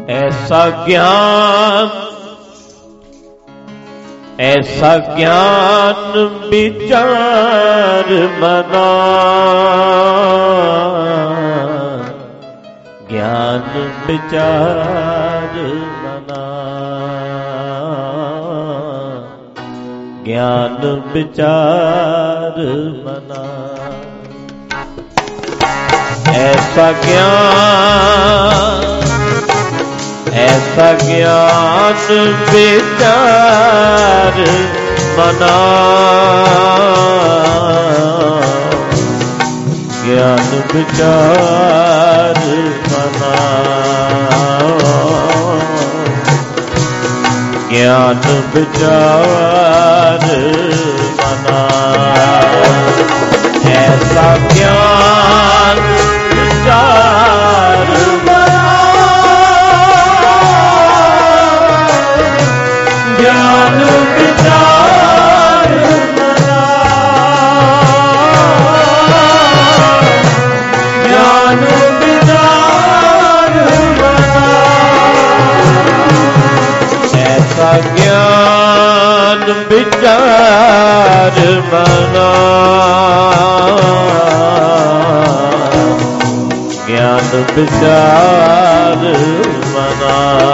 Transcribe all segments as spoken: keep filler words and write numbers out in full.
ऐसा ज्ञान ऐसा ज्ञान विचार मना, ज्ञान विचार मना, ज्ञान विचार मना। ऐसा ज्ञान ऐसा ज्ञान विचार मना, ज्ञान विचार मना, ज्ञान विचार मना। ऐसा ज्ञान विचार मना, ज्ञान विचार मना, ज्ञान विचार मना। ऐसा ज्ञान विचार मना, ज्ञान विचार मना,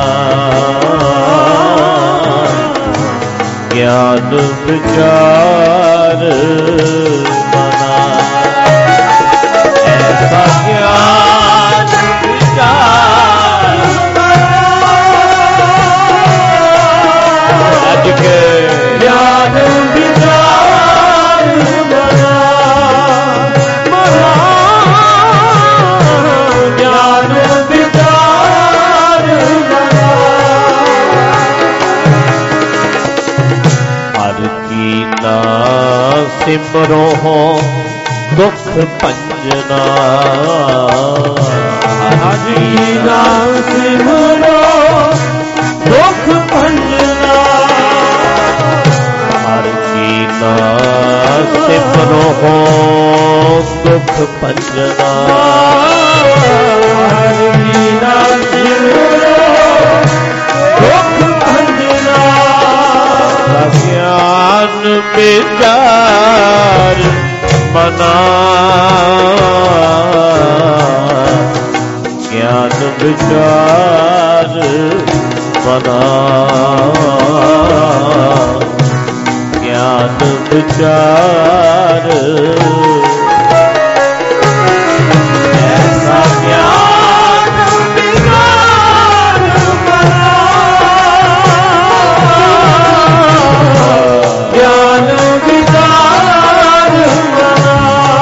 ज्ञान विचार मना। ऐसा ज्ञान विचार अज के ज्ञान विचार मना, मना, ज्ञान विचार मना। हर की ना सिमरो हो दुख पंजना, हर की ना सिमरो दुख पंजना, हर की ना सिमरो हो दुख पंजना, हर की ना सिमरो दुख पंजना। ज्ञान विचार मना, ज्ञान विचार मना, ज्ञान विचार। ऐसा ज्ञान विचार मना, ज्ञान विचार मना,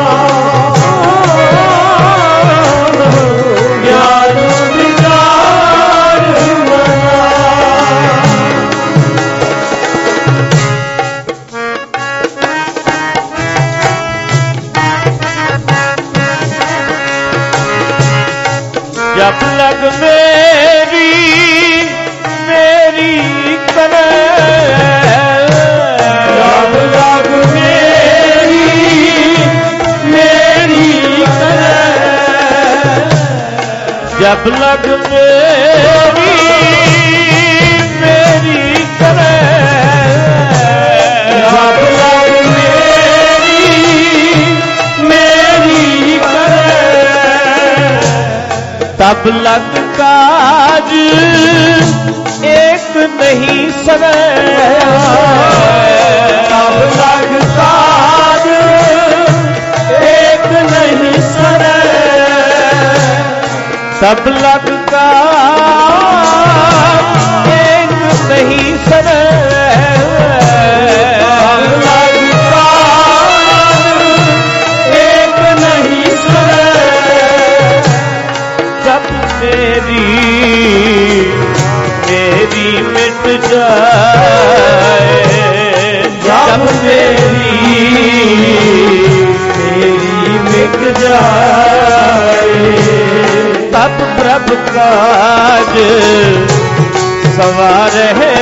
ज्ञान विचार मना। जब लग मेरी मेरी करे, जब लग मेरी मेरी करे, जब लग मेरी मेरी करे, जब लग मेरी मेरी करे, तब लग काज एक नहीं सरे, तब लग काज एक नहीं सरे, तब लग काज एक नहीं सरे, तब लग काज एक नहीं सरे। जब मेरी मेरी मिट जाए, जब मेरी मेरी मिट जाए, तब प्रभु काज सवार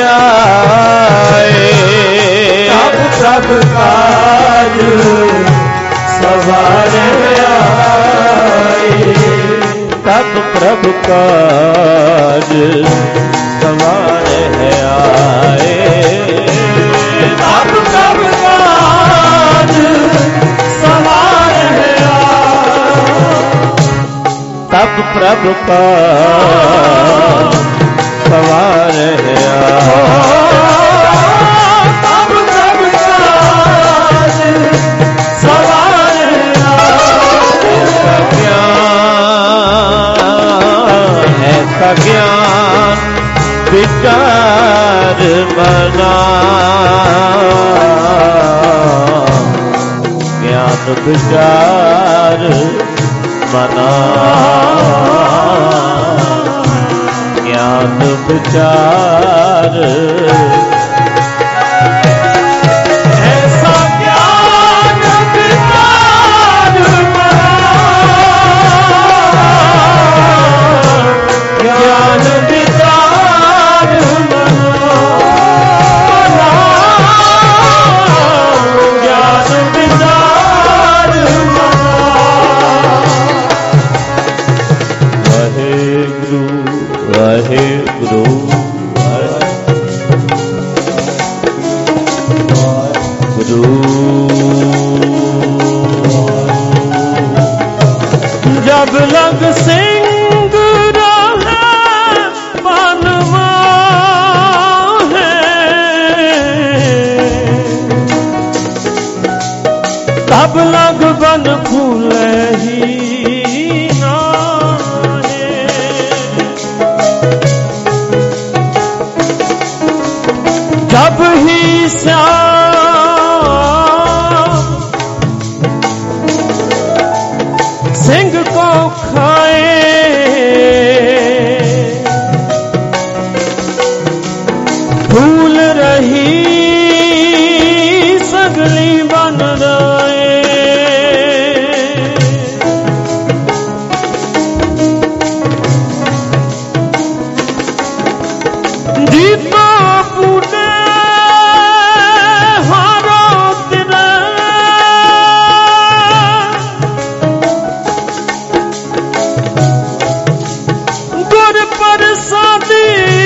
आए, तब प्रभु काज सवार आए, तब प्रभु काज सबका सवार ऐसा ज्ञान विचार बना, ज्ञान विचार बना, ज्ञान विचार जब लग सिंह रहे बनवा है, तब लग बन फूल ही ना है। जब ही श्याम सिंह को खाए, भूल रही सगली बन रहे। जीतो पूरे हारो तेरे, गुर प्रसादी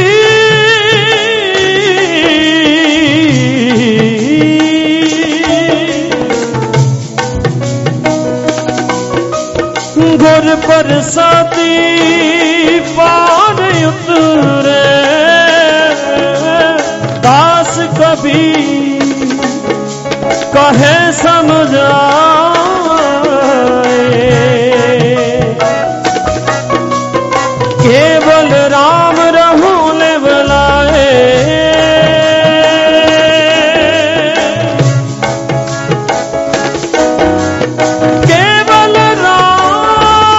गुर प्रसादी पार उतरे। दास कभी कहे समझाए, केवल राम रहूले बुलाए। केवल राम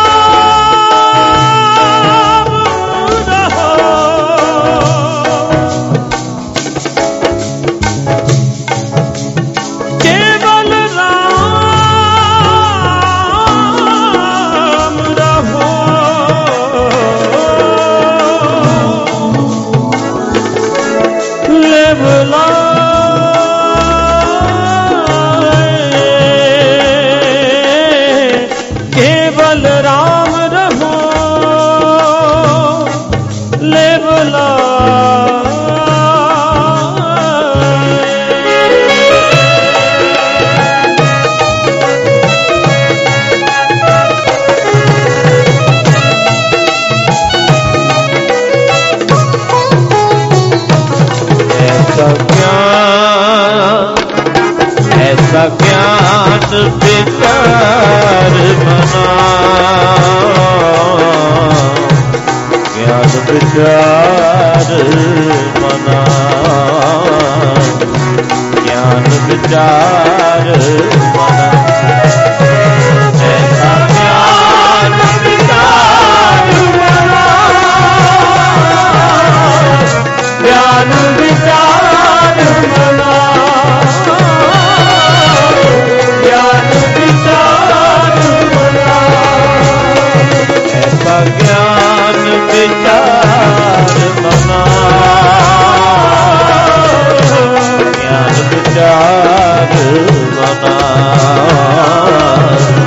रहो, केवल राम रहो। ले बुलाए, केवल राम रहो, ले बुलाए। ऐसा ज्ञान ऐसा ज्ञान विचार बना, ज्ञान विचार बना, ज्ञान विचार बना। ऐसा ज्ञान विचार बना, ज्ञान विचार बना, ज्ञान विचार बना। ऐसा ज्ञान विचार बना, ज्ञान विचार बना।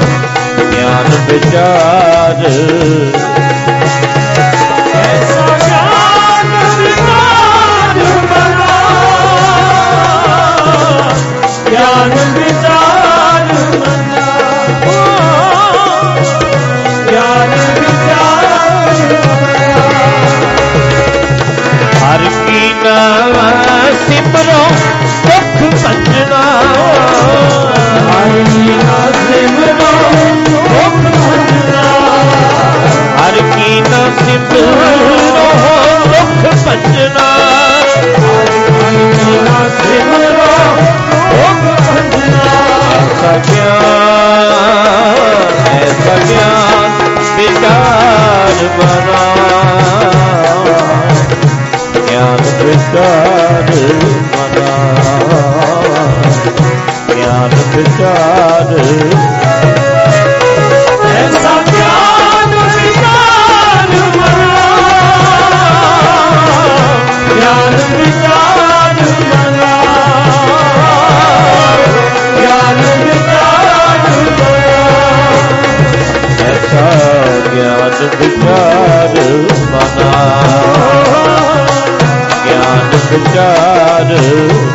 विचार